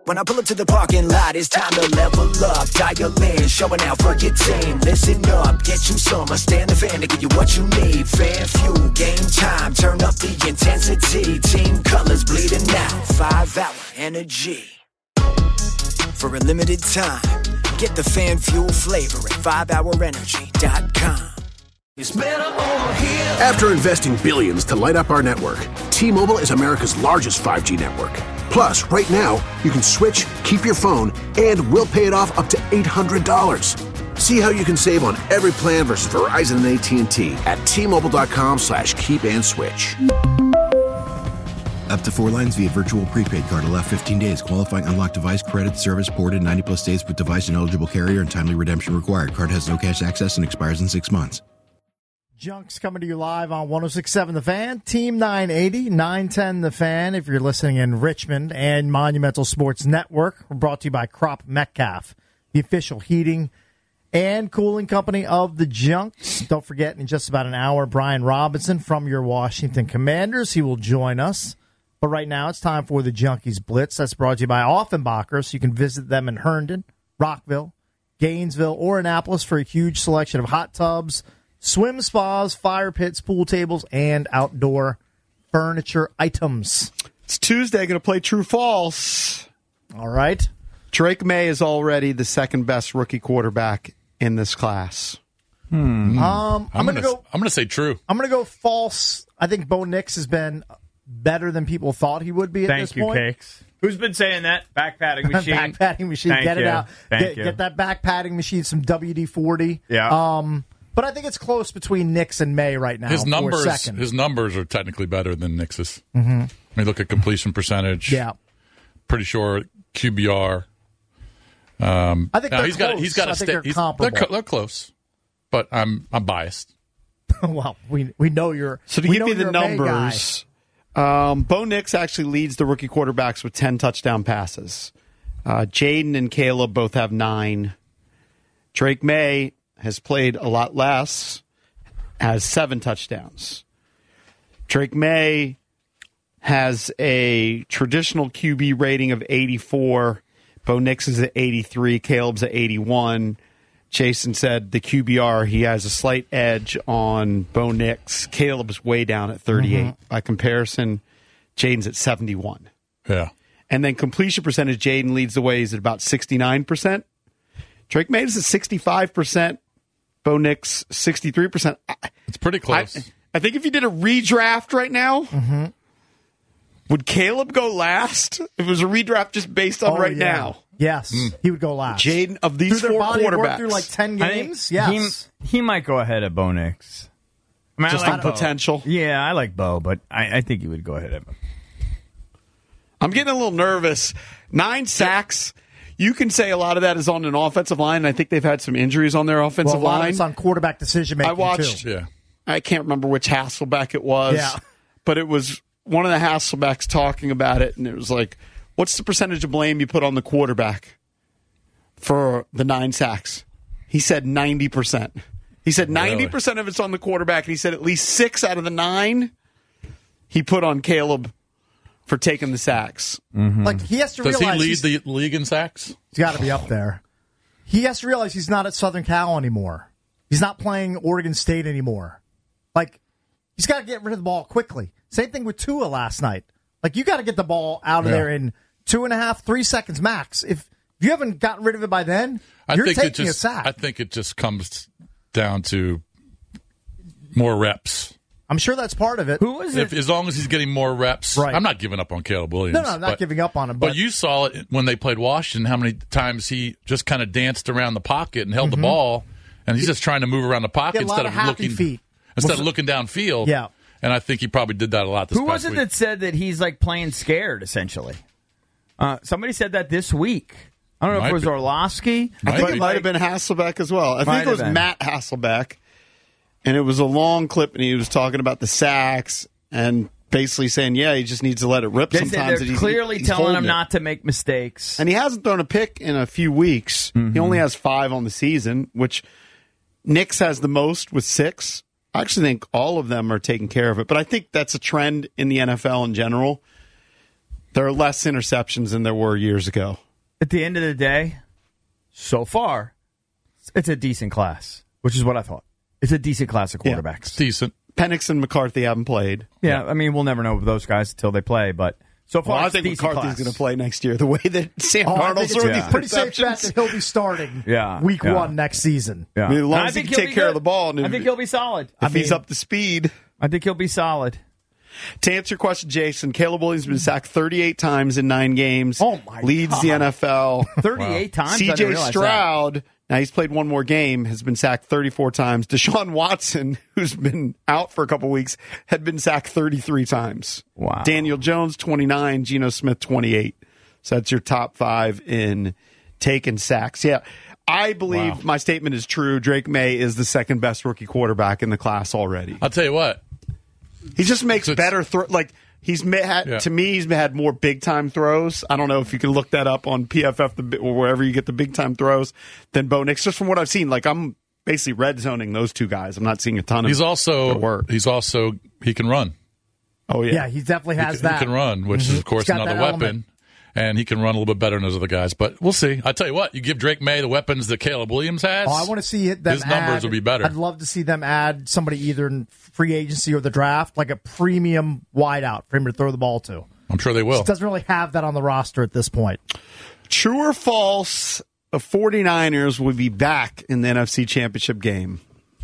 When I pull up to the parking lot, it's time to level up. Dial in, showing out for your team. Listen up, get you some. Stand the fan to give you what you need. Fan fuel, game time, turn up the intensity. Team colors bleeding out, 5-hour energy. For a limited time, get the fan fuel flavor at 5hourenergy.com. It's better over here. After investing billions to light up our network, T-Mobile is America's largest 5G network. Plus, right now, you can switch, keep your phone, and we'll pay it off up to $800. See how you can save on every plan versus Verizon and AT&T at T-Mobile.com/keep-and-switch. Up to 4 lines via virtual prepaid card. Allow 15 days. Qualifying unlocked device credit service ported 90-plus days with device and eligible carrier and timely redemption required. Card has no cash access and expires in 6 months. Junk's coming to you live on 106.7 The Fan, Team 980, 910 The Fan. If you're listening in Richmond and Monumental Sports Network, we're brought to you by Crop Metcalf, the official heating and cooling company of the Junks. Don't forget, in just about an hour, Brian Robinson from your Washington Commanders. He will join us. But right now, it's time for the Junkies Blitz. That's brought to you by Offenbacher, so you can visit them in Herndon, Rockville, Gainesville, or Annapolis for a huge selection of hot tubs, swim spas, fire pits, pool tables, and outdoor furniture items. It's Tuesday. Going to play True False. All right. Drake May is already the second best rookie quarterback in this class. I'm going to say true. I'm going to go false. I think Bo Nix has been better than people thought he would be at this point. Thank you, Cakes. Who's been saying that? Back padding machine. Back padding machine. Get it out. Get that back padding machine, some WD-40. Yeah. But I think it's close between Nix and May right now. His numbers are technically better than Nix's. Mm-hmm. I mean, look at completion percentage. Yeah. Pretty sure QBR. I think he's got to stay. They're close, but I'm biased. Well, we know you're. So to give you the numbers, Bo Nix actually leads the rookie quarterbacks with 10 touchdown passes. Jaden and Caleb both have 9. Drake May has played a lot less, has 7 touchdowns. Drake May has a traditional QB rating of 84. Bo Nix is at 83. Caleb's at 81. Jason said the QBR, he has a slight edge on Bo Nix. Caleb's way down at 38. Mm-hmm. By comparison, Jaden's at 71. Yeah. And then completion percentage, Jaden leads the way. He's at about 69%. Drake May is at 65%. Bo Nix, 63%. It's pretty close. I think if you did a redraft right now, would Caleb go last? If it was a redraft just based on now. Yes, he would go last. Jaden, of these 4 quarterbacks. Through like 10 games? Yes. He might go ahead of Bo Nix. I mean, just on potential? Yeah, I like Bo, but I think he would go ahead of him. I'm getting a little nervous. 9 sacks. You can say a lot of that is on an offensive line, and I think they've had some injuries on their offensive line. A lot of it's on quarterback decision-making, I watched, too. I can't remember which Hasselbeck it was, but it was one of the Hasselbecks talking about it, and it was like, what's the percentage of blame you put on the quarterback for the 9 sacks? He said 90%. He said 90% of it's on the quarterback, and he said at least 6 out of the 9 he put on Caleb for taking the sacks. Mm-hmm. Like, he has to realize... Does he lead the league in sacks? He's got to be up there. He has to realize he's not at Southern Cal anymore. He's not playing Oregon State anymore. Like, he's got to get rid of the ball quickly. Same thing with Tua last night. Like, you got to get the ball out of there in 2.5, 3 seconds max. If you haven't gotten rid of it by then, you're taking a sack. I think it just comes down to more reps. I'm sure that's part of it. Who is it? As long as he's getting more reps. Right. I'm not giving up on Caleb Williams. No, I'm not giving up on him. But you saw it when they played Washington, how many times he just kind of danced around the pocket and held the ball, and he's just trying to move around the pocket instead of looking downfield. Yeah. And I think he probably did that a lot this past week. Who was it that said that he's like playing scared, essentially? Somebody said that this week. I don't know if it was Orlovsky. I think it might have been Hasselbeck as well. I think it was Matt Hasselbeck. And it was a long clip, and he was talking about the sacks and basically saying, he just needs to let it rip sometimes. They're clearly telling him not to make mistakes. And he hasn't thrown a pick in a few weeks. Mm-hmm. He only has 5 on the season, which Nix has the most with 6. I actually think all of them are taking care of it. But I think that's a trend in the NFL in general. There are less interceptions than there were years ago. At the end of the day, so far, it's a decent class, which is what I thought. It's a decent class of quarterbacks. Yeah, it's decent. Penix and McCarthy haven't played. Yeah, I mean, we'll never know those guys until they play, but so far, I think McCarthy's going to play next year. The way that Sam Darnold's throwing these pretty safe bet that he'll be starting week 1 next season. Yeah. I mean, as long as he can take care of the ball. I think he'll be solid. If he's up to speed. I think he'll be solid. To answer your question, Jason, Caleb Williams has been sacked 38 times in 9 games. Oh, my Leads God. the NFL. 38 times? C.J. Stroud, now he's played one more game, has been sacked 34 times. Deshaun Watson, who's been out for a couple weeks, had been sacked 33 times. Wow. Daniel Jones, 29. Geno Smith, 28. So that's your top 5 in taken sacks. Yeah, I believe my statement is true. Drake May is the second best rookie quarterback in the class already. I'll tell you what. He just makes better throws. Like to me, he's had more big time throws. I don't know if you can look that up on PFF or wherever you get the big time throws than Bo Nix. Just from what I've seen, like I'm basically red zoning those two guys. I'm not seeing a ton of. He can run. Oh yeah, yeah, he definitely has that. He can run, which is of course another weapon. And he can run a little bit better than those other guys. But we'll see. I tell you what, you give Drake May the weapons that Caleb Williams has. Oh, I want to see them his numbers will be better. I'd love to see them add somebody either in free agency or the draft, like a premium wideout for him to throw the ball to. I'm sure they will. He doesn't really have that on the roster at this point. True or false, the 49ers will be back in the NFC Championship game.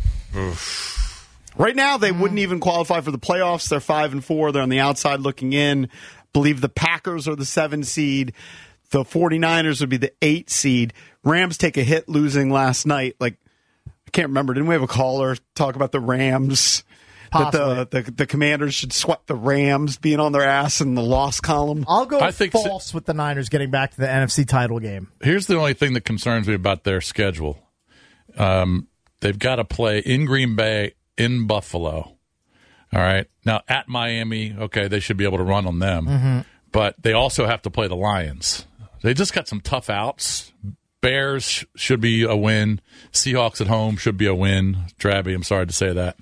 Oof. Right now, they wouldn't even qualify for the playoffs. They're 5-4. They're on the outside looking in. Believe the Packers are the 7 seed. The 49ers would be the 8 seed. Rams take a hit losing last night. Like, I can't remember. Didn't we have a caller talk about the Rams? Possibly. That the Commanders should sweat the Rams being on their ass in the loss column? I'll go false with the Niners getting back to the NFC title game. Here's the only thing that concerns me about their schedule. They've got to play in Green Bay, in Buffalo. All right. Now, at Miami, okay, they should be able to run on them. Mm-hmm. But they also have to play the Lions. They just got some tough outs. Bears should be a win. Seahawks at home should be a win. Drabby, I'm sorry to say that.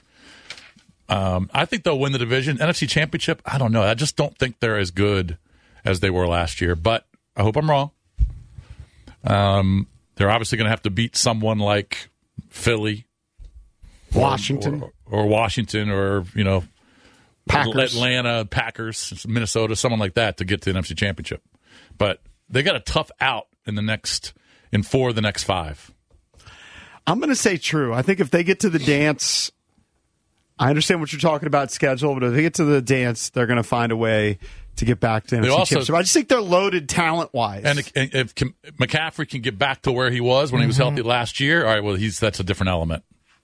I think they'll win the division. NFC Championship, I don't know. I just don't think they're as good as they were last year. But I hope I'm wrong. They're obviously going to have to beat someone like Philly. Washington. Or Washington or, Packers. Atlanta, Packers, Minnesota, someone like that to get to the NFC Championship. But they got a tough out in 4 of the next 5. I'm going to say true. I think if they get to the dance, I understand what you're talking about schedule, but if they get to the dance, they're going to find a way to get back to NFC Championship. I just think they're loaded talent-wise. And if McCaffrey can get back to where he was when he was healthy last year, all right, well, that's a different element.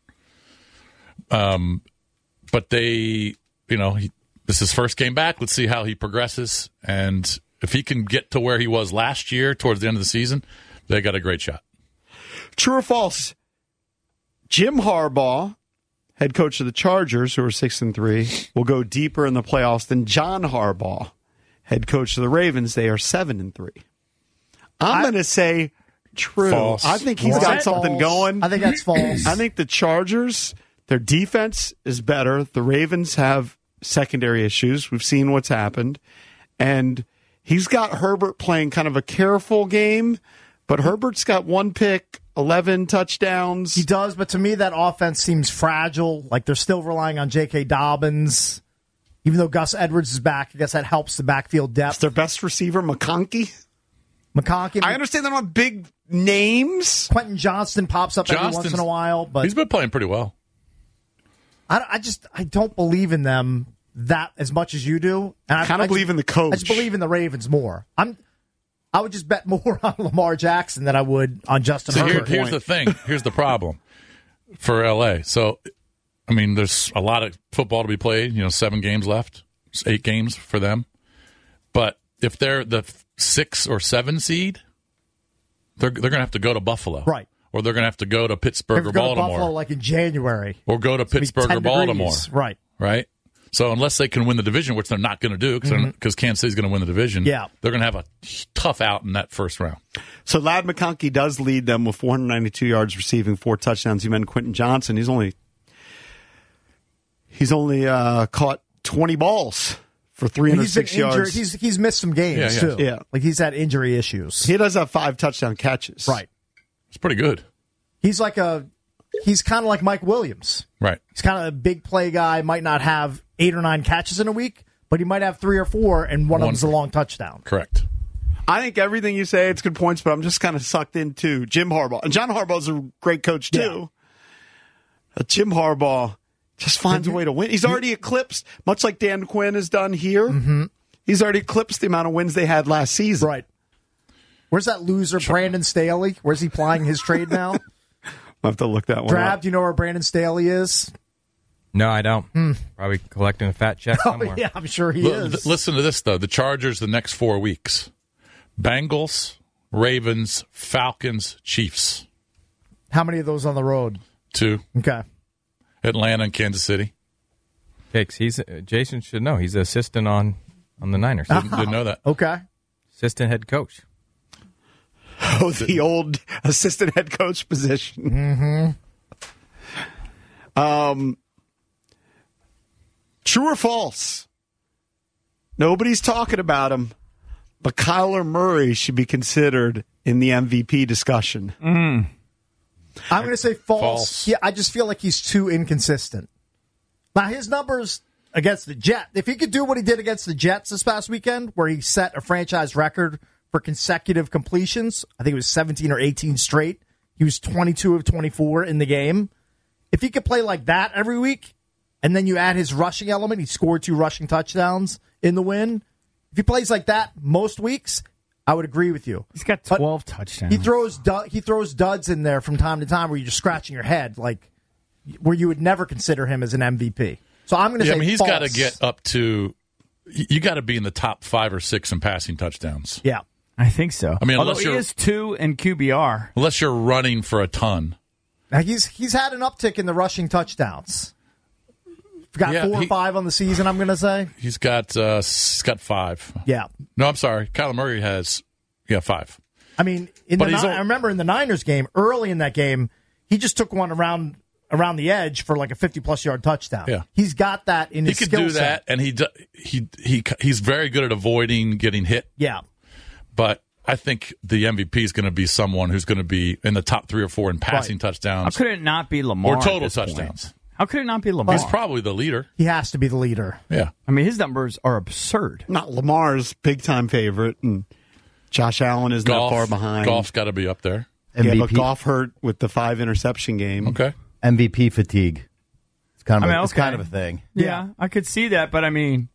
But they, this is his first game back. Let's see how he progresses. And if he can get to where he was last year towards the end of the season, they got a great shot. True or false? Jim Harbaugh, head coach of the Chargers, who are 6-3, will go deeper in the playoffs than John Harbaugh, head coach of the Ravens. They are 7-3. I'm going to say true. False. I think he's got something going. I think that's false. I think the Chargers, their defense is better. The Ravens have secondary issues. We've seen what's happened. And he's got Herbert playing kind of a careful game, but Herbert's got 1 pick, 11 touchdowns. He does, but to me that offense seems fragile. Like they're still relying on J.K. Dobbins. Even though Gus Edwards is back, I guess that helps the backfield depth. It's their best receiver, McConkey. I understand they're not big names. Quentin Johnston pops up every once in a while, but he's been playing pretty well. I don't believe in them that as much as you do. And I kind of believe in the coach. I just believe in the Ravens more. I would just bet more on Lamar Jackson than I would on Justin Herbert. Here's the thing. Here's the problem for LA. So, I mean, there's a lot of football to be played. 7 games left. It's 8 games for them. But if they're the 6 or 7 seed, they're going to have to go to Buffalo, right? Or they're going to have to go to Pittsburgh or Baltimore, to Buffalo like in January, or go to Pittsburgh or Baltimore, right? Right. So unless they can win the division, which they're not going to do because Kansas City's going to win the division, they're going to have a tough out in that first round. So Ladd McConkey does lead them with 492 yards receiving, 4 touchdowns. You mentioned Quentin Johnson. He's only caught 20 balls for He's been 306 injured. yards. He's missed some games, too. Yeah. Like, he's had injury issues. He does have 5 touchdown catches. Right. It's pretty good. He's kind of like Mike Williams. Right. He's kind of a big play guy, might not have 8 or 9 catches in a week, but he might have 3 or 4, and one of them's a long touchdown. Correct. I think everything you say, it's good points, but I'm just kind of sucked into Jim Harbaugh. And John Harbaugh's a great coach, too. Yeah. Jim Harbaugh just finds a way to win. He's already eclipsed, much like Dan Quinn has done here. Mm-hmm. He's already eclipsed the amount of wins they had last season. Right. Where's that loser, Brandon Staley? Where's he plying his trade now? I'll have to look that one Drab, up. do you know where Brandon Staley is? No, I don't. Probably collecting a fat check somewhere. Yeah, I'm sure he is. Listen to this, though. The Chargers the next 4 weeks. Bengals, Ravens, Falcons, Chiefs. How many of those on the road? 2. Okay. Atlanta and Kansas City. Hicks, Jason should know. He's the assistant on the Niners. Didn't know that. Okay. Assistant head coach. Oh, the old assistant head coach position. Mm-hmm. True or false? Nobody's talking about him, but Kyler Murray should be considered in the MVP discussion. I'm going to say false. False. Yeah, I just feel like he's too inconsistent. Now, his numbers against the Jets, if he could do what he did against the Jets this past weekend, where he set a franchise record for consecutive completions, I think it was 17 or 18 straight. He was 22 of 24 in the game. If he could play like that every week, and then you add his rushing element, he scored 2 rushing touchdowns in the win. If he plays like that most weeks, I would agree with you. He's got 12 touchdowns. He throws duds in there from time to time where you're just scratching your head, like where you would never consider him as an MVP. So I'm going to say he's false. got to get up to. You got to be in the top 5 or 6 in passing touchdowns. Yeah. I think so. I mean, although unless he you're- is 2 in QBR. Unless you're running for a ton. Now he's had an uptick in the rushing touchdowns. Got Yeah, 4 or 5 on the season, I'm going to say. He's got 5. Yeah. No, I'm sorry. Kyler Murray has 5. I mean, I remember in the Niners game, early in that game, he just took one around the edge for like a 50-plus yard touchdown. Yeah. He's got that in his He could skill do set. that, and he's very good at avoiding getting hit. Yeah. But I think the MVP is going to be someone who's going to be in the top 3 or 4 in passing How touchdowns could it not be Lamar? or total at this point? touchdowns. How could it not be Lamar? He's probably the leader. He has to be the leader. Yeah. I mean, his numbers are absurd. Not Lamar's big-time favorite, and Josh Allen is not far behind. Goff's got to be up there. Yeah, but MVP. Goff hurt with the 5-interception game. Okay. MVP fatigue. It's kind of it's okay. kind of a thing. Yeah, I could see that, but I mean,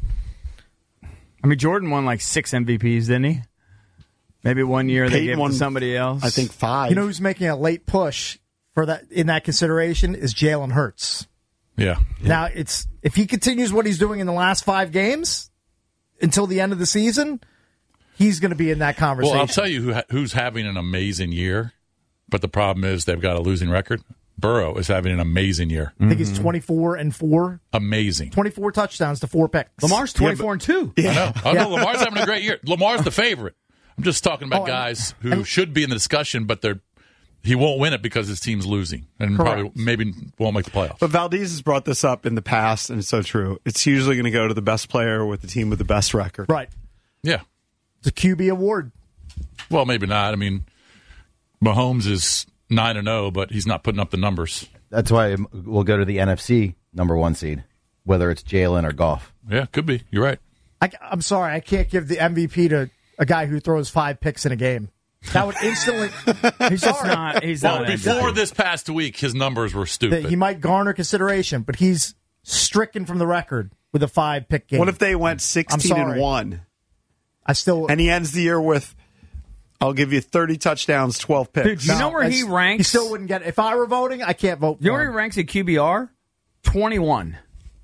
Jordan won like 6 MVPs, didn't he? Maybe one year they Peyton gave it won, to somebody else. I think 5. You know who's making a late push for that in that consideration is Jalen Hurts. Yeah. Now, if he continues what he's doing in the last 5 games until the end of the season, he's going to be in that conversation. Well, I'll tell you who's having an amazing year, but the problem is they've got a losing record. Burrow is having an amazing year. I think he's 24-4. Amazing. 24 touchdowns to 4 picks. Lamar's 24-2. I know. Lamar's having a great year. Lamar's the favorite. I'm just talking about guys who should be in the discussion, but he won't win it because his team's losing and probably maybe won't make the playoffs. But Valdez has brought this up in the past, and it's so true. It's usually going to go to the best player with the team with the best record. Right. Yeah. It's a QB award. Well, maybe not. I mean, Mahomes is 9-0, but he's not putting up the numbers. That's why we'll go to the NFC number 1 seed, whether it's Jalen or Goff. Yeah, could be. You're right. I'm sorry. I can't give the MVP to a guy who throws 5 picks in a game. That would instantly. He's just not. He's Well, not. before this past week, his numbers were stupid. that he might garner consideration, but he's stricken from the record with a 5-pick game. What if they went 16-1? I still. And he ends the year with, I'll give you 30 touchdowns, 12 picks. Dude, you know where he ranks? He still wouldn't get it. If I were voting, I can't vote for You know where him. he ranks at QBR? 21.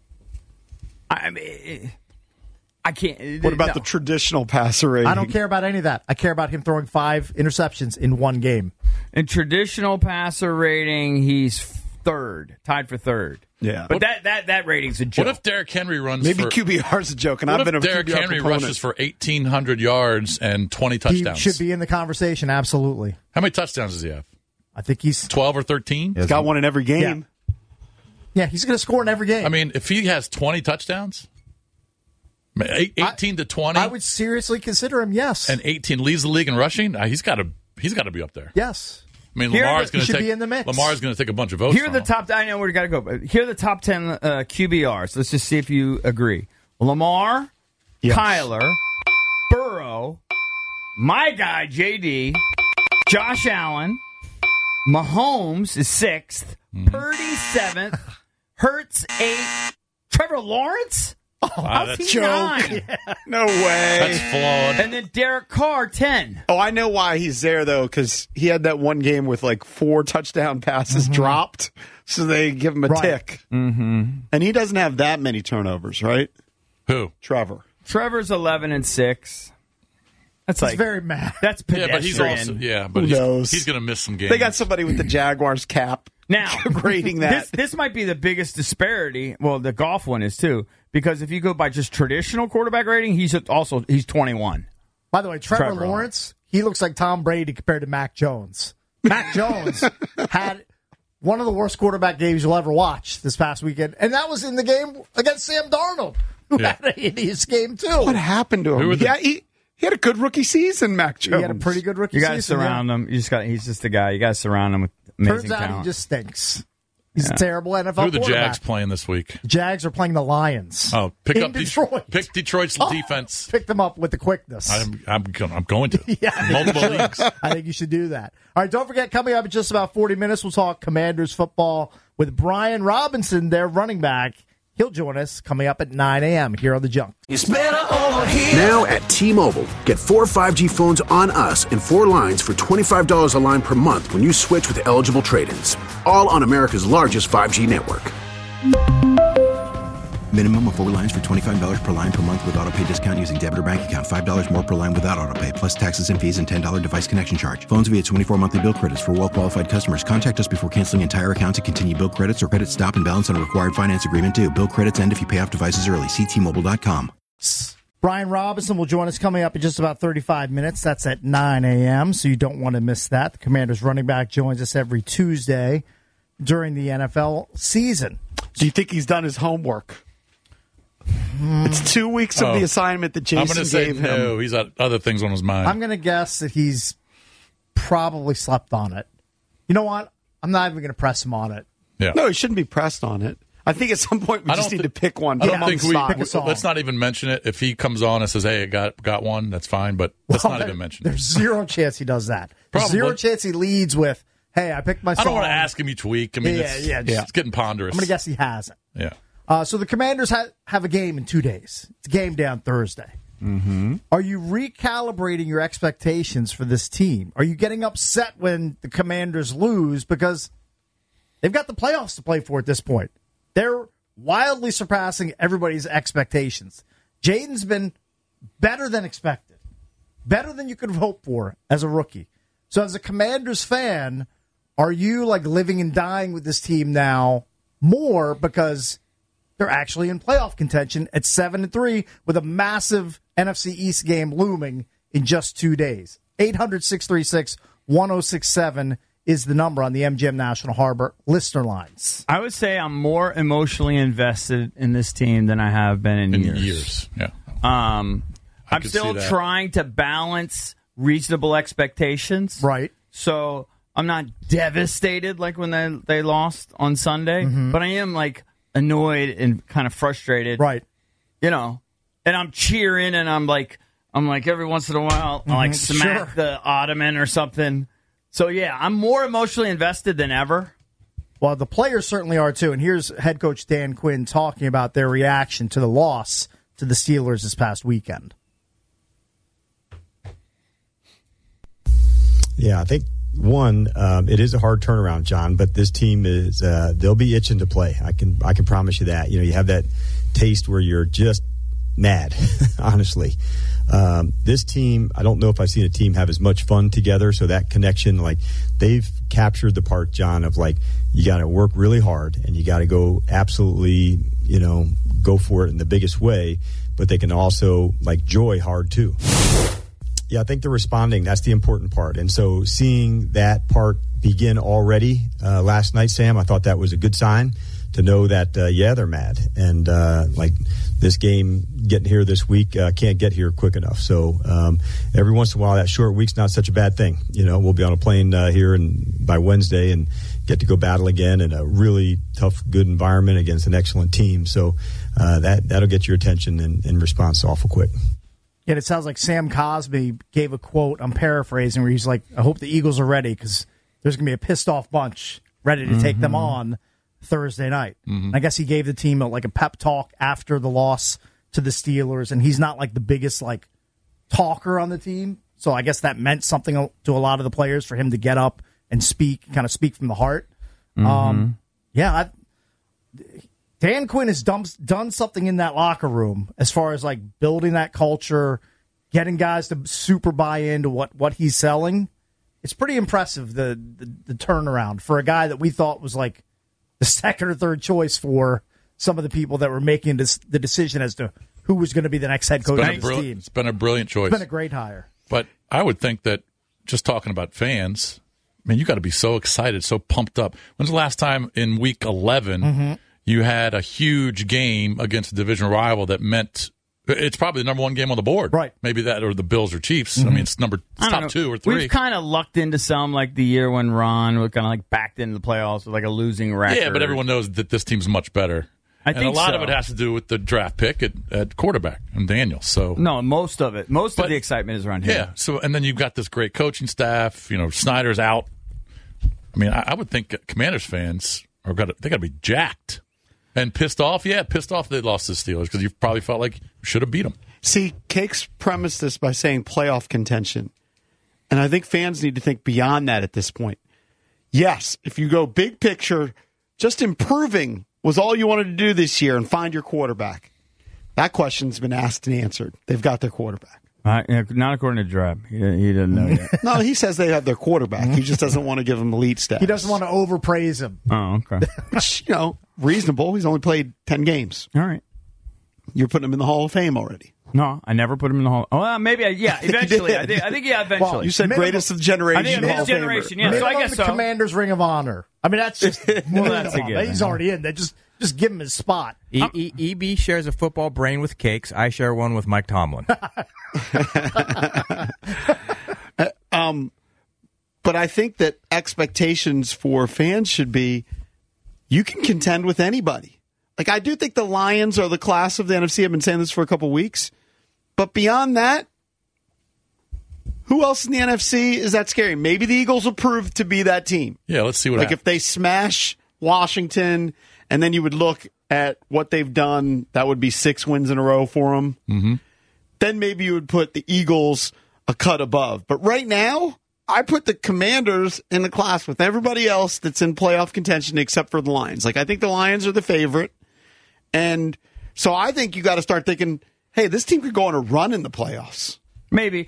I mean, I can't. What about no. the traditional passer rating? I don't care about any of that. I care about him throwing 5 interceptions in one game. In traditional passer rating, he's third, tied for third. Yeah. But that rating's a joke. What if Derrick Henry runs Maybe for... QBR's a joke, and What I've been a if Derrick QBR Henry proponent. rushes for 1,800 yards and 20 touchdowns? He should be in the conversation, absolutely. How many touchdowns does he have? I think he's 12 or 13? He's got one in every game. Yeah, he's going to score in every game. I mean, if he has 20 touchdowns, 18 to 20. I would seriously consider him, yes. And 18 leads the league in rushing. He's got to be up there. Yes. I mean, Lamar's going to be in the mix. Lamar's going to take a bunch of votes. Here are the top. I know where we got to go. But here are the top 10 QBRs. Let's just see if you agree. Lamar, Yes. Kyler, Burrow, my guy JD, Josh Allen, Mahomes is 6th, Purdy 7th, Hurts 8th, Trevor Lawrence. How's that's he joke. 9? No way. That's flawed. And then Derek Carr 10. Oh, I know why he's there, though, because he had that one game with like 4 touchdown passes dropped, so they give him a tick. Mm-hmm. And he doesn't have that many turnovers, right? Who? Trevor. Trevor's 11 and 6. That's He's very mad. That's Yeah, pedestrian. but he's also but Who knows? he's going to miss some games. They got somebody with the Jaguars cap Now, grading that. This might be the biggest disparity. Well, the golf one is too, because if you go by just traditional quarterback rating, he's 21. By the way, Trevor Lawrence, he looks like Tom Brady compared to Mac Jones. Mac Jones had one of the worst quarterback games you'll ever watch this past weekend, and that was in the game against Sam Darnold, who had a hideous game too. What happened to him? Yeah, he had a good rookie season, Mac Jones. He had a pretty good rookie You season. got to surround him. He's just a guy. You got to surround him with amazing Turns out talent. he just stinks. He's a terrible NFL Who are the quarterback. Jags playing this week? Jags are playing the Lions. Oh, pick in up Detroit. Pick Detroit's defense. Pick them up with the quickness. I'm going to. Yeah. Multiple leagues. I think you should do that. All right, don't forget, coming up in just about 40 minutes, we'll talk Commanders football with Brian Robinson, their running back. He'll join us coming up at 9 a.m. here on The Junk. It's better over here. Now at T-Mobile, get 4 5G phones on us and 4 lines for $25 a line per month when you switch with eligible trade-ins. All on America's largest 5G network. Minimum of 4 lines for $25 per line per month with autopay discount using debit or bank account. $5 more per line without autopay, plus taxes and fees and $10 device connection charge. Phones via 24 monthly bill credits for well-qualified customers. Contact us before canceling entire account to continue bill credits or credit stop and balance on a required finance agreement due. Bill credits end if you pay off devices early. See T-Mobile.com. Brian Robinson will join us coming up in just about 35 minutes. That's at 9 a.m., so you don't want to miss that. The Commanders running back joins us every Tuesday during the NFL season. Do you think he's done his homework? It's 2 weeks of the assignment that I'm Jason going to say gave him. no. He's got other things on his mind. I'm going to guess that he's probably slept on it. You know what? I'm not even going to press him on it. Yeah. No, he shouldn't be pressed on it. I think at some point we just need to pick one. I Put don't him on think the spot. Pick a song. let's not even mention it. If he comes on and says, "Hey, I got one," that's fine. But let's not even mention it. There's zero chance he does that. There's Probably. zero chance he leads with, "Hey, I picked my song." I don't want to ask him each week. I mean, Yeah, it's getting ponderous. I'm going to guess he hasn't. Yeah. So the Commanders have a game in 2 days. It's a game day on Thursday. Mm-hmm. Are you recalibrating your expectations for this team? Are you getting upset when the Commanders lose because they've got the playoffs to play for at this point? They're wildly surpassing everybody's expectations. Jaden's been better than expected, better than you could have hoped for as a rookie. So as a Commanders fan, are you like living and dying with this team now more because they're actually in playoff contention at 7-3 with a massive NFC East game looming in just 2 days? 800-636-1067 is the number on the MGM National Harbor listener lines. I would say I'm more emotionally invested in this team than I have been in years. Yeah. I'm could still see that. trying to balance reasonable expectations. Right. So I'm not devastated like when they lost on Sunday, but I am like annoyed and kind of frustrated. Right. You know, and I'm cheering and I'm like every once in a while I like smack the ottoman or something. So yeah, I'm more emotionally invested than ever. Well, the players certainly are too. And here's head coach Dan Quinn talking about their reaction to the loss to the Steelers this past weekend. Yeah, I think one, it is a hard turnaround, John. But this team is they'll be itching to play. I can promise you that. You know, you have that taste where you're just mad, honestly. This team, I don't know if I've seen a team have as much fun together. So that connection, like they've captured the part, John, of like you got to work really hard and you got to go absolutely, go for it in the biggest way. But they can also like joy hard too. Yeah, I think they're responding. That's the important part. And so seeing that part begin already last night, Sam, I thought that was a good sign. to know that they're mad, and like this game getting here this week can't get here quick enough. So every once in a while, that short week's not such a bad thing. We'll be on a plane here by Wednesday and get to go battle again in a really tough, good environment against an excellent team. So that'll get your attention and response awful quick. Yeah, it sounds like Sam Cosby gave a quote, I'm paraphrasing, where he's like, I hope the Eagles are ready because there's going to be a pissed-off bunch ready to take them on Thursday night. I guess he gave the team a pep talk after the loss to the Steelers, and he's not like the biggest talker on the team. So I guess that meant something to a lot of the players for him to get up and speak from the heart. Dan Quinn has done something in that locker room as far as building that culture, getting guys to super buy into what he's selling. It's pretty impressive, the turnaround for a guy that we thought was the second or third choice for some of the people that were making the decision as to who was going to be the next head coach of this team. It's been a brilliant choice. It's been a great hire. But I would think that just talking about fans, you got to be so excited, so pumped up. When's the last time in Week 11 you had a huge game against a division rival that meant it's probably the number one game on the board? Right. Maybe that or the Bills or Chiefs. It's top 2 or 3. We've kind of lucked into some the year when Ron was kind of backed into the playoffs with a losing record. Yeah, but everyone knows that this team's much better. I think a lot of it has to do with the draft pick at quarterback and Daniel. So no, most of it. Most of the excitement is around him. Yeah. So and then you've got this great coaching staff. Snyder's out. I would think Commanders fans they got to be jacked and pissed off. Yeah, pissed off they lost to the Steelers because you probably felt like you should have beat them. See, Cakes premised this by saying playoff contention, and I think fans need to think beyond that at this point. Yes, if you go big picture, just improving was all you wanted to do this year and find your quarterback. That question's been asked and answered. They've got their quarterback. Not according to Drab. He doesn't know yet. No, he says they have their quarterback. He just doesn't want to give him elite status. He doesn't want to overpraise him. Oh, okay. Which, reasonable. He's only played 10 games. All right. You're putting him in the Hall of Fame already. No, I never put him in the Hall. Oh, well, maybe. Eventually. I think eventually. Well, you said greatest of the generation. I think Hall of generation. Famer. Yeah, so I guess the Commander's Ring of Honor. That's just that's a given. He's already in there. Just give him his spot. EB shares a football brain with Cakes. I share one with Mike Tomlin. But I think that expectations for fans should be you can contend with anybody. I do think the Lions are the class of the NFC. I've been saying this for a couple weeks. But beyond that, who else in the NFC is that scary? Maybe the Eagles will prove to be that team. Yeah, let's see what happens. If they smash Washington, and then you would look at what they've done, that would be 6 wins in a row for them. Mm-hmm. Then maybe you would put the Eagles a cut above. But right now, I put the Commanders in the class with everybody else that's in playoff contention except for the Lions. I think the Lions are the favorite. And so I think you got to start thinking, hey, this team could go on a run in the playoffs. Maybe.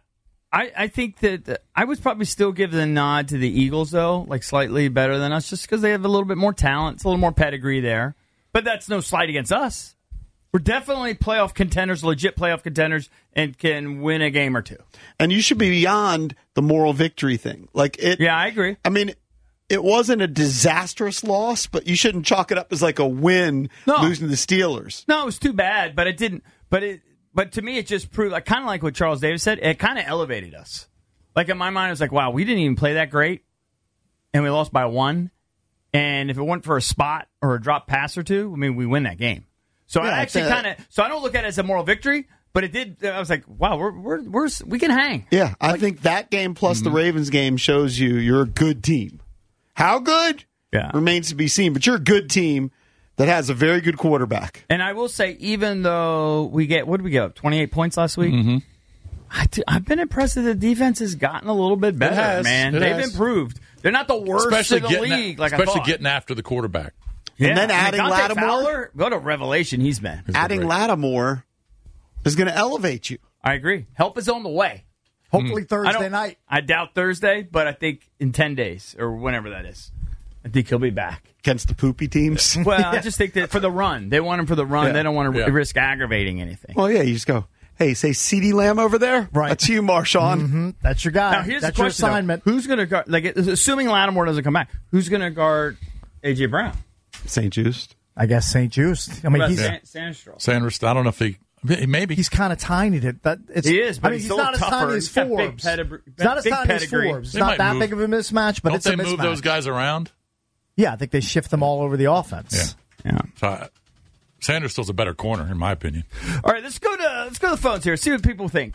I think that I would probably still give the nod to the Eagles, though, slightly better than us, just because they have a little bit more talent. It's a little more pedigree there. But that's no slight against us. We're definitely playoff contenders, legit playoff contenders, and can win a game or two. And you should be beyond the moral victory thing. Yeah, I agree. It wasn't a disastrous loss, but you shouldn't chalk it up as a win losing to the Steelers. No, it was too bad, but it didn't. But to me, it just proved, kind of like what Charles Davis said, it kind of elevated us. In my mind, it was wow, we didn't even play that great, and we lost by 1. And if it weren't for a spot or a drop pass or two, we win that game. So I actually so I don't look at it as a moral victory, but it did. I was wow, we can hang. Yeah, I think that game plus the Ravens game shows you're a good team. How good? Yeah. Remains to be seen, but you're a good team that has a very good quarterback. And I will say, even though what did we get up, 28 points last week? Mm-hmm. I've been impressed that the defense has gotten a little bit better, man. They've improved. They're not the worst in the league, especially getting after the quarterback. Yeah. And then adding Lattimore. Fowler, what a revelation he's been. Adding Lattimore is going to elevate you. I agree. Help is on the way. Hopefully Thursday night. I doubt Thursday, but I think in 10 days or whenever that is, I think he'll be back. Against the poopy teams? Well, I just think that for the run. They want him for the run. Yeah. They don't want to risk aggravating anything. Well, yeah, you just go, hey, say CeeDee Lamb over there? Right. That's you, Marshawn. Mm-hmm. That's your guy. Now, here's That's the question, your assignment. Who's going to guard, assuming Lattimore doesn't come back, who's going to guard A.J. Brown? St. Just. I guess St. Just. I mean, he's Sanders. I don't know if maybe he's kind of tiny. He is, but he's not as tiny as Forbes. He's not as tiny as Forbes. It's not that big of a mismatch, but it's a mismatch. Don't they move those guys around? Yeah, I think they shift them all over the offense. Yeah. So Sanders still's a better corner, in my opinion. All right, let's go to the phones here. See what people think.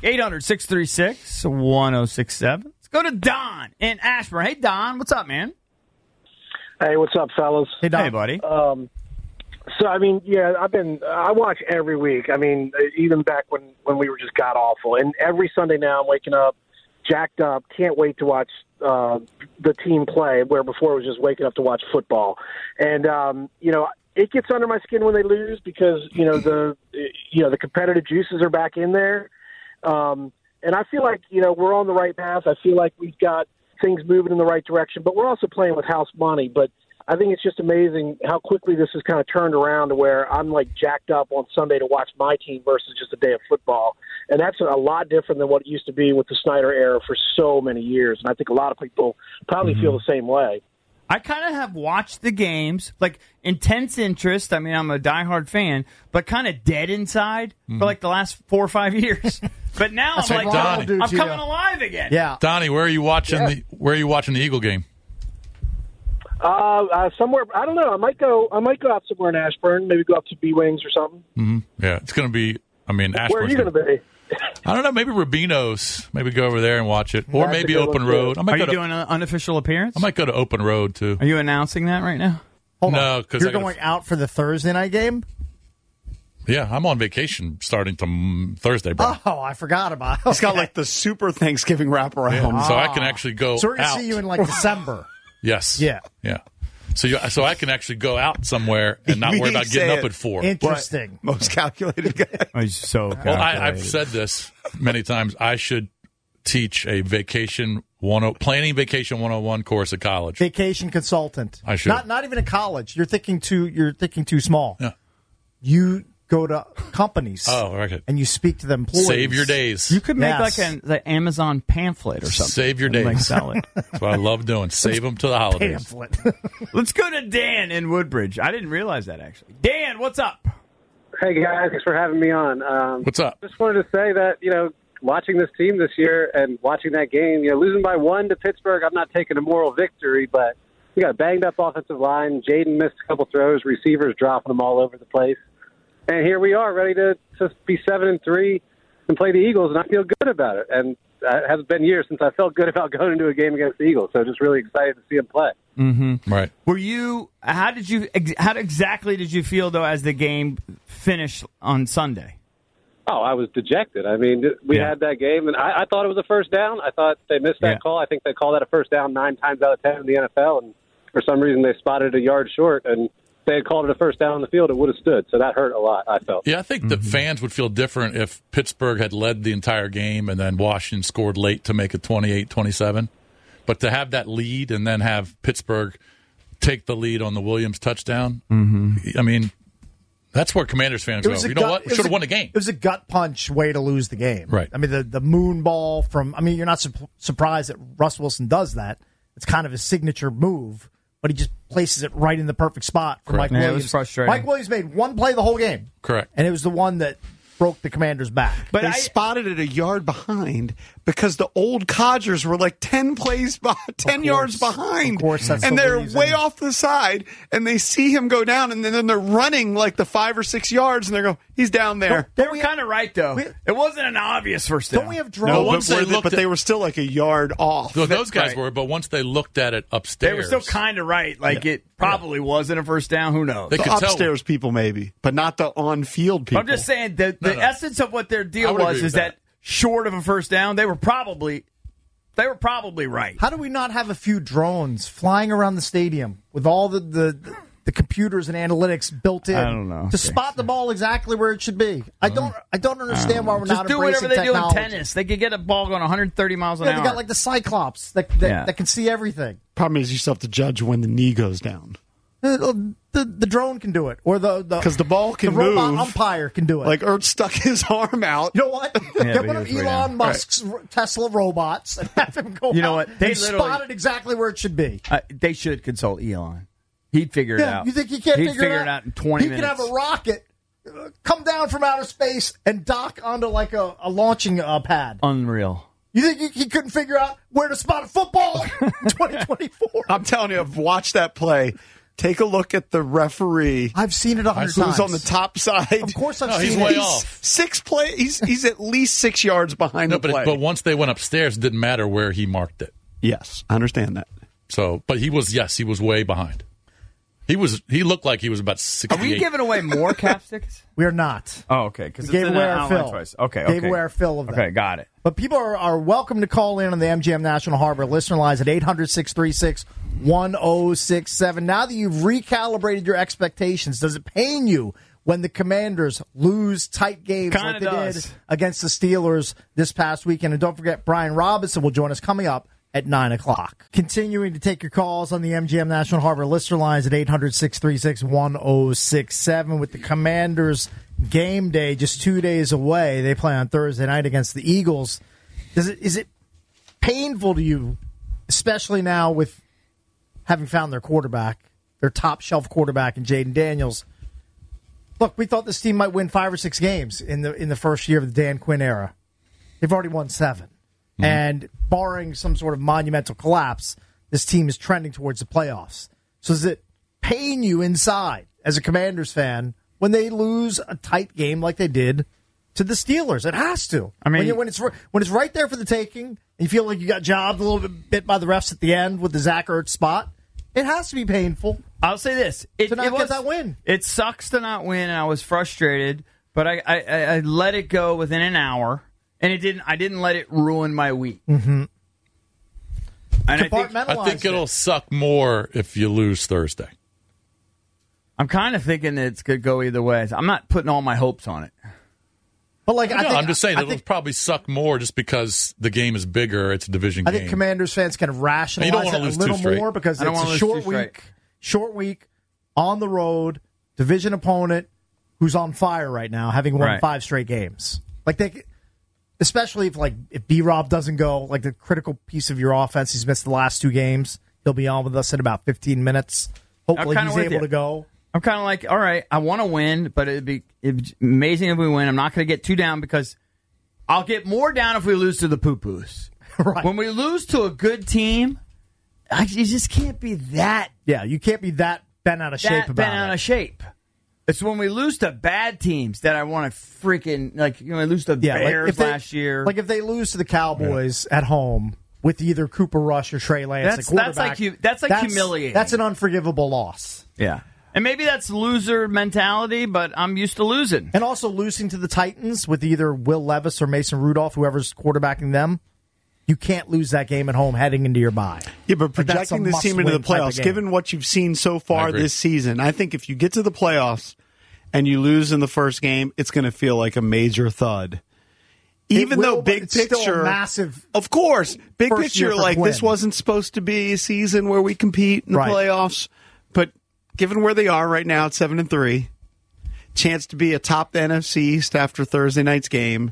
800-636-1067. Let's go to Don in Ashburn. Hey, Don, what's up, man? Hey, what's up, fellas? Hey, Don. Hey, buddy. So, I mean, I watch every week. I mean, even back when we were just god-awful. And every Sunday now I'm waking up, jacked up, can't wait to watch the team play, where before it was just waking up to watch football. And, it gets under my skin when they lose because, the competitive juices are back in there. And I feel like, we're on the right path. I feel like we've got things moving in the right direction, but we're also playing with house money. But I think it's just amazing how quickly this has kind of turned around to where I'm like jacked up on Sunday to watch my team versus just a day of football. And that's a lot different than what it used to be with the Snyder era for so many years. And I think a lot of people probably feel the same way. I kind of have watched the games, like intense interest. I mean, I'm a diehard fan, but kind of dead inside for like the last 4 or 5 years. But now I'm like, I'm coming alive again. Yeah, Donnie, where are you watching the Eagle game? Somewhere, I don't know. I might go out somewhere in Ashburn. Maybe go up to B Wings or something. Mm-hmm. Yeah, it's going to be. I mean, Ashburn's where are you going to be? I don't know. Maybe Rubino's. Maybe go over there and watch it, or maybe Open Road. Are you doing an unofficial appearance? I might go to Open Road too. Are you announcing that right now? No, because you're going out for the Thursday night game. Yeah, I'm on vacation starting to Thursday, bro. Oh, I forgot about it. He's got like the super Thanksgiving wraparound. Yeah, so I can actually go. So we're going to see you in like December. Yes. Yeah. Yeah. So I can actually go out somewhere and not worry about getting up at 4. Interesting. What? Most calculated guy. He's so calculated. Well, I've said this many times. I should teach a planning vacation 101 course at college. Vacation consultant. I should. Not even at college. You're thinking too small. Yeah. You go to companies. Oh, right. And you speak to the employees. Save your days. You could make like an Amazon pamphlet or something. Save your days. Like sell it. That's what I love doing. Save them to the holidays. Pamphlet. Let's go to Dan in Woodbridge. I didn't realize that, actually. Dan, what's up? Hey, guys. Thanks for having me on. What's up? Just wanted to say that, watching this team this year and watching that game, losing by 1 to Pittsburgh, I'm not taking a moral victory, but we got a banged-up offensive line. Jaden missed a couple throws. Receivers dropping them all over the place. And here we are, ready to be 7-3 and play the Eagles, and I feel good about it. And it hasn't been years since I felt good about going into a game against the Eagles, so just really excited to see them play. Mm-hmm. Right. How exactly did you feel, though, as the game finished on Sunday? Oh, I was dejected. I mean, we had that game, and I thought it was a first down. I thought they missed that call. I think they call that a first down 9 times out of 10 in the NFL, and for some reason they spotted a yard short, and if they had called it a first down on the field, it would have stood. So that hurt a lot, I felt. Yeah, I think the fans would feel different if Pittsburgh had led the entire game and then Washington scored late to make it 28-27. But to have that lead and then have Pittsburgh take the lead on the Williams touchdown, I mean, that's where Commanders fans go. You know what? We should have won the game. It was a gut punch way to lose the game. Right. I mean, the moon ball from – I mean, you're not surprised that Russ Wilson does that. It's kind of his signature move. But he just places it right in the perfect spot for Mike Williams. It was frustrating. Mike Williams made one play the whole game. Correct. And it was the one that broke the Commanders' back. But they spotted it a yard behind because the old Codgers were like 10 yards behind. Of course, that's and the they're reason. way off the side, and they see him go down, and then they're running like the 5 or 6 yards, and they go, he's down there. They were kind of right, though. It wasn't an obvious first down. Don't we have drones? But they were still like a yard off. No, those guys were, but once they looked at it upstairs. They were still kind of right. Like, it probably wasn't a first down. Who knows? The upstairs people, maybe, but not the on-field people. I'm just saying the essence of what their deal was is that short of a first down, they were probably right. How do we not have a few drones flying around the stadium with all the computers and analytics built in? I don't know. To spot the ball exactly where it should be. I don't understand why we're just not do embracing whatever they technology. do in tennis. They could get a ball going 130 miles an hour. They got like the Cyclops that can see everything. Problem is you still have to judge when the knee goes down. The drone can do it, or because the ball can the robot move. Umpire can do it. Like Ertz stuck his arm out. You know what? Get one of Elon Musk's Tesla robots and have him go. You know what? They spotted exactly where it should be. They should consult Elon. He'd figure it out. You think he can't He'd figure it out? it out in 20 minutes? He could have a rocket. Come down from outer space and come down from outer space and dock onto like a launching pad. Unreal. You think he couldn't figure out where to spot a football in 2024? I'm telling you, I've watched that play. Take a look at the referee. I've seen it 100 times. Who's on the top side? Of course I've seen he's it. way off. He's at least 6 yards behind the play. But once they went upstairs, it didn't matter where he marked it. Yes, I understand that. So, but he was way behind. He looked like he was about 68. Are we giving away more cap tickets? We are not. Oh, okay. Because gave away our fill. Choice. Okay. Gave away our fill of that. Okay, got it. But people are welcome to call in on the MGM National Harbor listener lines at 800-636-1067. Now that you've recalibrated your expectations, does it pain you when the Commanders lose tight games like they did against the Steelers this past weekend? And don't forget, Brian Robinson will join us coming up at 9 o'clock. Continuing to take your calls on the MGM National Harbor listener lines at 800-636-1067 with the Commanders game day just 2 days away. They play on Thursday night against the Eagles. Is it painful to you, especially now with having found their quarterback, their top shelf quarterback in Jaden Daniels? Look, we thought this team might win 5 or 6 games in the first year of the Dan Quinn era. They've already won 7. Mm-hmm. And barring some sort of monumental collapse, this team is trending towards the playoffs. So does it pain you inside as a Commanders fan when they lose a tight game like they did to the Steelers? It has to. I mean, when it's right there for the taking, and you feel like you got jobbed a little bit by the refs at the end with the Zach Ertz spot, it has to be painful. I'll say this: to not get that win. It sucks to not win, and I was frustrated, but I let it go within an hour. And I didn't let it ruin my week. Mm-hmm. And I think it'll suck more if you lose Thursday. I'm kind of thinking it's going to go either way. I'm not putting all my hopes on it. But I'm just saying it'll probably suck more just because the game is bigger. It's a division game. I think Commanders fans can rationalize it a little more because it's a short week on the road, division opponent who's on fire right now, having won 5 straight games. Especially if B-Rob doesn't go, like the critical piece of your offense, he's missed the last 2 games. He'll be on with us in about 15 minutes. Hopefully he's able to go. I'm kind of like, all right, I want to win, but it'd be amazing if we win. I'm not going to get too down because I'll get more down if we lose to the poo-poos. Right. When we lose to a good team, you just can't be that. Yeah, you can't be that bent out of shape about bent out of shape. It's when we lose to bad teams that I want to freaking lose to Bears last year. Like if they lose to the Cowboys at home with either Cooper Rush or Trey Lance, that's humiliating. That's an unforgivable loss. Yeah, and maybe that's loser mentality, but I'm used to losing. And also losing to the Titans with either Will Levis or Mason Rudolph, whoever's quarterbacking them. You can't lose that game at home heading into your bye. Yeah, but projecting this team into the playoffs, given what you've seen so far this season, I think if you get to the playoffs and you lose in the first game, it's going to feel like a major thud. Even though big picture, still a massive, of course, big picture, like this wasn't supposed to be a season where we compete in the playoffs. But given where they are right now at 7-3, chance to be atop the NFC East after Thursday night's game.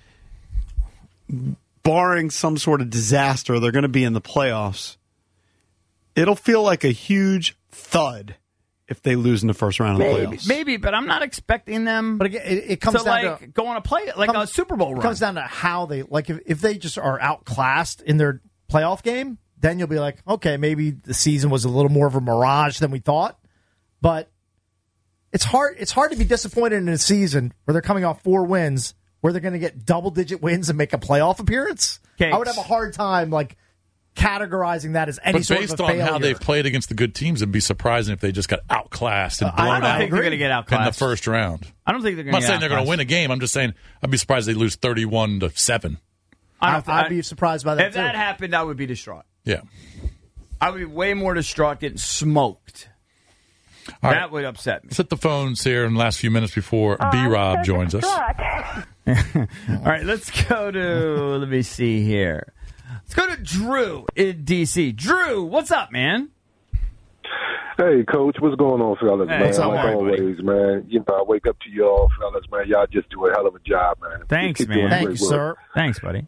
Barring some sort of disaster, they're going to be in the playoffs. It'll feel like a huge thud if they lose in the first round of the playoffs. Maybe, but I'm not expecting them. But again, it comes down to go on a a Super Bowl run. It comes down to how they if they just are outclassed in their playoff game, then you'll be like, okay, maybe the season was a little more of a mirage than we thought. But it's hard to be disappointed in a season where they're coming off 4 wins, where they're going to get double-digit wins and make a playoff appearance. I would have a hard time categorizing that as any sort of a failure. Based on how they've played against the good teams, it'd be surprising if they just got outclassed and blown out. I don't think they're going to get outclassed in the first round. I don't think they're going to get outclassed. I'm not saying they're going to win a game. I'm just saying I'd be surprised they lose 31-7. I'd be surprised by that, If that happened, I would be distraught. Yeah. I would be way more distraught getting smoked. That would upset me. Let's hit the phones here in the last few minutes before B-Rob joins us. All right, let's go to, let me see here. Let's go to Drew in D.C. Drew, what's up, man? Hey, Coach, what's going on, fellas, Hey, man? it's all Like right, always, man. You know, I wake up to y'all, fellas, man. Y'all just do a hell of a job, man. Thanks, Keep man. doing Thank great you, work. sir. Thanks, buddy.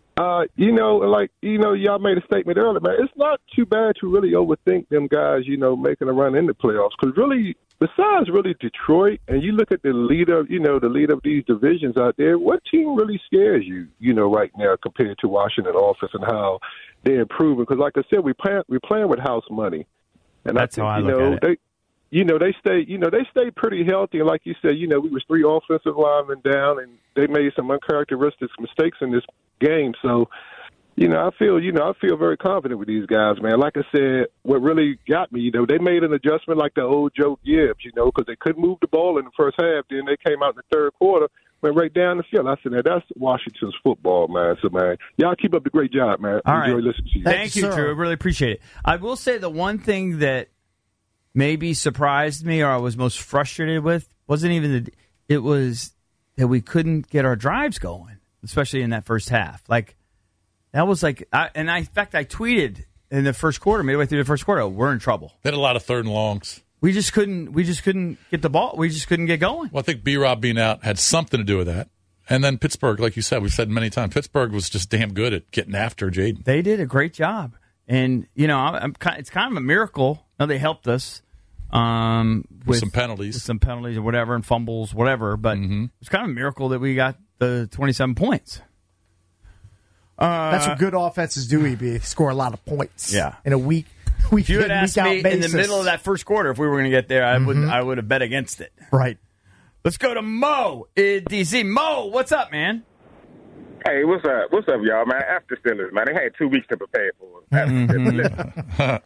Y'all made a statement earlier, man. It's not too bad to really overthink them guys, making a run in the playoffs. Because really, besides really Detroit, and you look at the leader of these divisions out there, what team really scares you, right now compared to Washington offense and how they're improving? Because like I said, we're playing with house money. And That's I think, how I look at it. They stay pretty healthy. And like you said, we was 3 offensive linemen down, and they made some uncharacteristic mistakes in this game. So, I feel very confident with these guys, man. Like I said, what really got me, they made an adjustment like the old Joe Gibbs, because they couldn't move the ball in the first half. Then they came out in the third quarter, went right down the field. I said, now that's Washington's football, man. So, man, y'all keep up the great job, man. All Enjoy right. listening to you. Thank you, Drew. I really appreciate it. I will say the one thing that maybe surprised me or I was most frustrated with wasn't even it was that we couldn't get our drives going, especially in that first half. Like, that was like, in fact, I tweeted in the first quarter, midway through the first quarter, we're in trouble. They had a lot of third and longs. We just couldn't get the ball. We just couldn't get going. Well, I think B-Rob being out had something to do with that. And then Pittsburgh, like you said, we've said many times, Pittsburgh was just damn good at getting after Jaden. They did a great job. And, it's kind of a miracle. Now, they helped us with some penalties. With some penalties or whatever and fumbles, whatever. But it's kind of a miracle that we got the 27 points. That's what good offenses do, EB. Score a lot of points. Yeah. In a week. If you had asked me in the middle of that first quarter if we were going to get there, I would have bet against it. Right. Let's go to Mo in D.C. Mo, what's up, man? Hey, what's up? What's up, y'all, man? After Steelers, man. They had 2 weeks to prepare for it.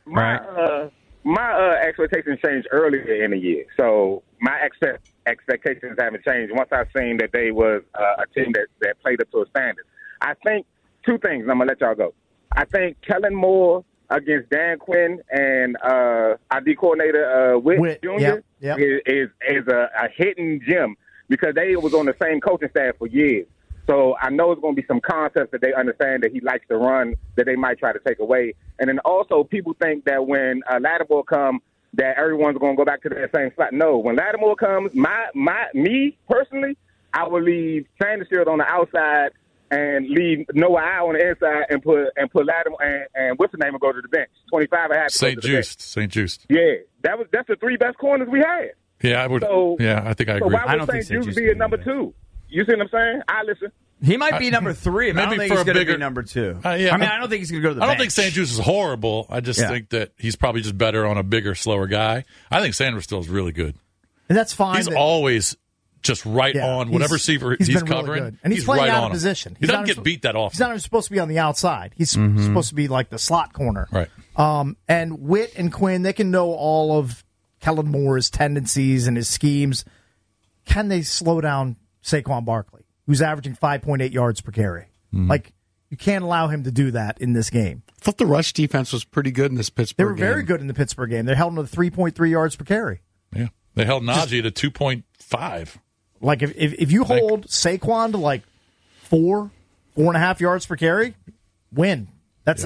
My expectations changed earlier in the year, so my expectations haven't changed once I've seen that they was a team that played up to a standard. I think 2 things, and I'm going to let y'all go. I think Kellen Moore against Dan Quinn and our D coordinator, Witt Jr., is a hidden gem because they was on the same coaching staff for years. So I know it's going to be some concepts that they understand that he likes to run that they might try to take away. And then also people think that when Lattimore comes, that everyone's going to go back to that same spot. No, when Lattimore comes, me personally, I will leave Sanderfield on the outside and leave Noah Al on the inside and put Lattimore and what's the name will go to the bench. 25 and a half. St. Just. Yeah, that's the 3 best corners we had. Yeah, I would. I think I agree. So why would St. Just be a number 2? You see what I'm saying? I listen. He might be number 3. But I don't think he's going to be number 2. I don't think he's going to go to the bench. I don't think St. Just is horrible. I just think that he's probably just better on a bigger, slower guy. I think Sanders still is really good. And that's fine. He's always just right on whatever receiver he's covering. Really good. And he's playing right out on of position. He doesn't get beat that often. He's not even supposed to be on the outside. He's supposed to be like the slot corner. Right. And Witt and Quinn, they can know all of Kellen Moore's tendencies and his schemes. Can they slow down Saquon Barkley, who's averaging 5.8 yards per carry? Like, you can't allow him to do that in this game. I thought the rush defense was pretty good in this Pittsburgh game. They were very good in the Pittsburgh game. They held him to 3.3 yards per carry. Yeah. They held Najee to 2.5. Like, if you hold Saquon to like 4.5 yards per carry, win. That's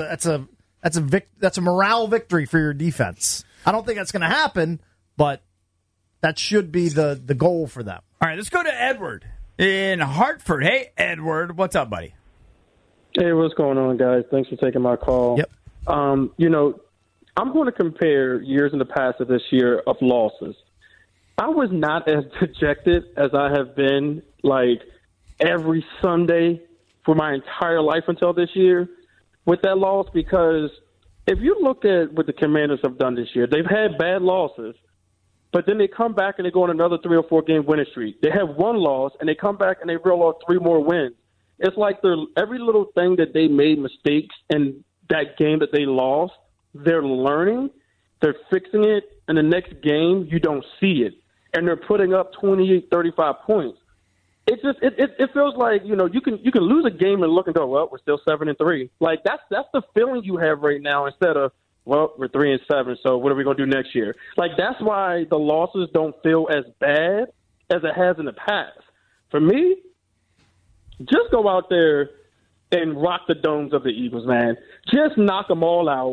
a morale victory for your defense. I don't think that's going to happen, but that should be the goal for them. All right, let's go to Edward in Hartford. Hey, Edward, what's up, buddy? Hey, what's going on, guys? Thanks for taking my call. Yep. I'm going to compare years in the past to this year of losses. I was not as dejected as I have been, like, every Sunday for my entire life until this year with that loss, because if you look at what the Commanders have done this year, they've had bad losses, but then they come back and they go on another 3 or 4 game winning streak. They have 1 loss, and they come back and they reel off 3 more wins. It's like every little thing that they made mistakes in that game that they lost, they're learning, they're fixing it, and the next game you don't see it, and they're putting up 28, 35 points. It just it feels like, you can lose a game and look and go, well, we're still 7-3. Like that's the feeling you have right now instead of, well, we're 3-7, so what are we going to do next year? Like, that's why the losses don't feel as bad as it has in the past. For me, just go out there and rock the domes of the Eagles, man. Just knock them all out.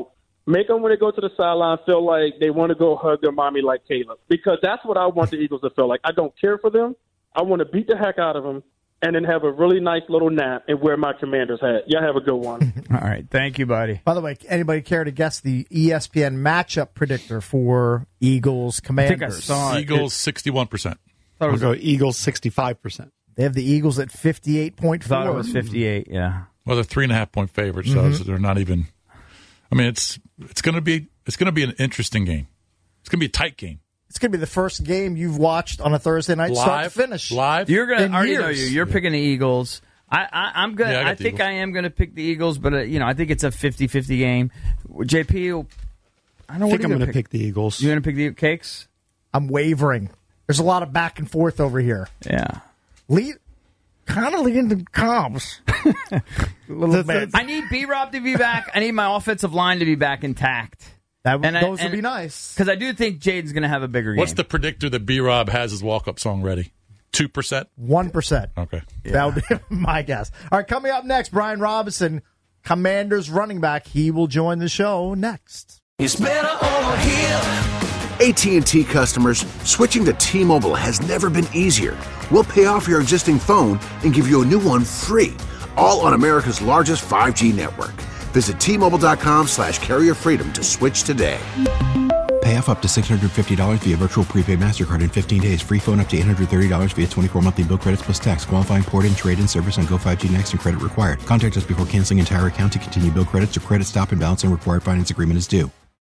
Make them, when they go to the sideline, feel like they want to go hug their mommy like Caleb. Because that's what I want the Eagles to feel like. I don't care for them. I want to beat the heck out of them and then have a really nice little nap and wear my Commander's hat. Y'all have a good one. All right. Thank you, buddy. By the way, anybody care to guess the ESPN matchup predictor for Eagles Commanders? I think I saw it. Eagles 61%. We'll go Eagles 65%. They have the Eagles at 58.4. Thought it was 58, yeah. Well, they're 3.5-point favorites, so they're not even. I mean, it's going to be an interesting game. It's going to be a tight game. It's going to be the first game you've watched on a Thursday night, start to finish. Live. You're going to already years. know you. You're picking the Eagles. I'm gonna. Yeah, I think Eagles. I am going to pick the Eagles, but I think it's a 50-50 game. JP, I don't know. I think I'm going to pick the Eagles. You're going to pick the Cakes? I'm wavering. There's a lot of back and forth over here. Yeah. Kind of leaning to Cobbs. A little bit. I need B-Rob to be back. I need my offensive line to be back intact. Those would be nice. Because I do think Jaden's going to have a bigger game. What's the predictor that B-Rob has his walk-up song ready? 2%? 1%. Okay. Yeah. That would be my guess. All right, coming up next, Brian Robinson, Commanders running back. He will join the show next. It's better over here. AT&T customers, switching to T-Mobile has never been easier. We'll pay off your existing phone and give you a new one free, all on America's largest 5G network. Visit T-Mobile.com/carrier freedom to switch today. Pay off up to $650 via virtual prepaid MasterCard in 15 days. Free phone up to $830 via 24 monthly bill credits plus tax. Qualifying port and trade-in service on Go 5G Next and credit required. Contact us before canceling entire account to continue bill credits or credit stop and balance on required finance agreement is due.